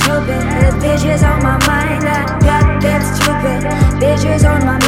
stupid. This bitch is on my mind. I got that stupid. Bitches on my